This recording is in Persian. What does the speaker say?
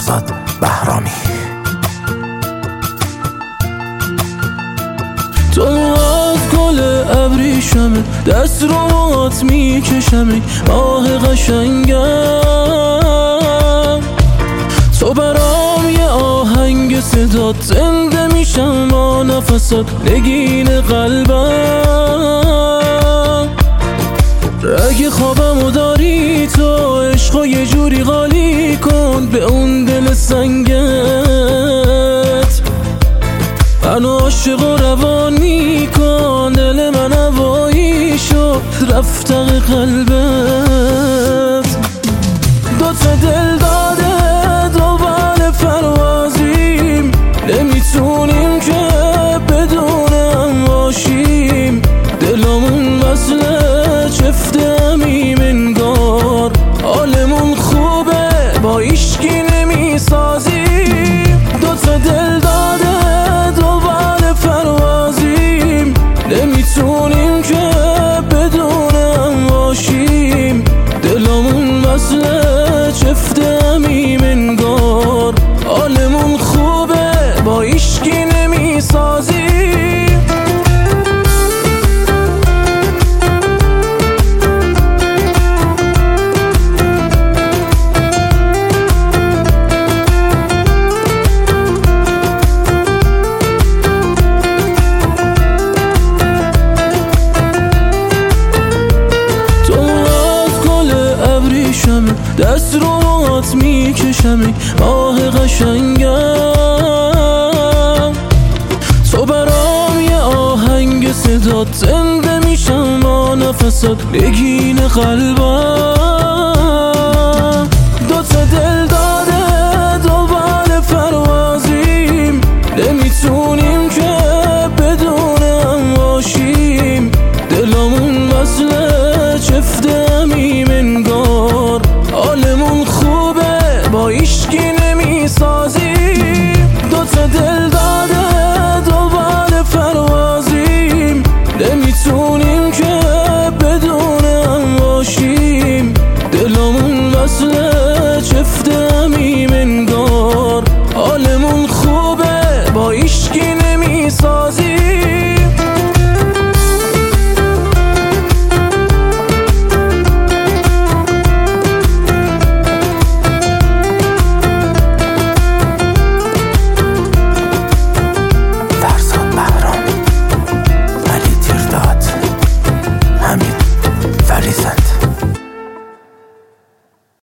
بهزاد بهرامی. تو از گل ابریشمه، دست رو هات میکشم، ماه قشنگم. تو برام یه آهنگ صدات، زنده میشم با نفسات، نگین قلبم. اگه خوابمو داری تو، عشقو یه جوری غالی کن به اون دل سنگت. منو عاشق و روانی کن، دل من هوایی شد رفت قلبت. دوتا دل داده دوباره پروازیم، نمیتونیم که بدون هم باشیم. دلمون مثل چفت همیم انگار، حالمون خوبه با ایشکی نمیسازیم. دوتا دل داده دوباره پروازیم، نمیتونیم که بدون هم باشیم. دلمون مثل چفت همیم انگار، حالمون خوبه با ایشکی نمیسازیم. دست رو هات میکشم، ماه قشنگم. تو برام یه آهنگ صدات، زنده میشم با نفسات، نگین قلبم. دوتا دل داده دوباره پروازیم، نمیتونیم که بدون هم باشیم. دلمون مثل چفت همیم انگار،